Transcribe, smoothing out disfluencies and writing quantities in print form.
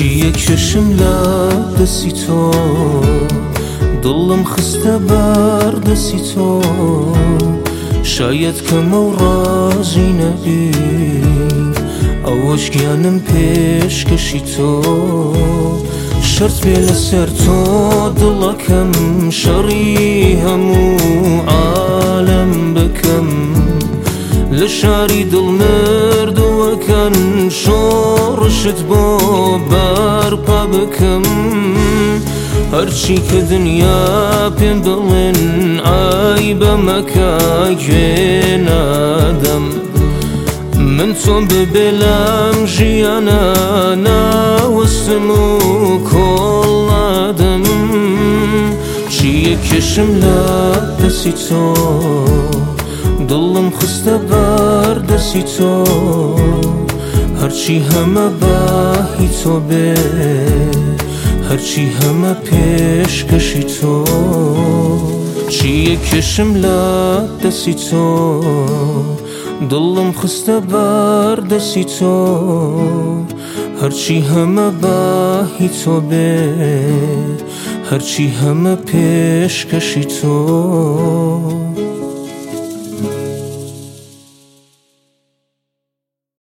چیە کێشم لە دەستی تۆ دڵم خستە بەر دەستی تۆ شاید کەمە و ڕازی نەبی ئەوەش گیانم پێشکەشی تۆ شەرت بێ لەسەر تۆ دڵەکەم شەڕی هەموو عالەم بکەم لە شاری دڵ مردووەکان شۆڕشت بۆ بەرپا بکەم هەرچی کە دنیا پێم بڵێن ئای بەمەکە گوێ نادەم من تۆم ببێ لەم ژیانە ناوەستم و کۆڵ نادەم چیە کێشم لە دەستی تۆ دڵم خستە بەر دەستی تۆ هەرچی هەمە باهی تۆ بێ هەرچی هەمە پێشکەشی تۆ چیە کێشم لە دەستی تۆ دڵم خستە بەر دەستی تۆ هەرچی هەمە باهی تۆ بێ هەرچی هەمە پێشکەشی تۆ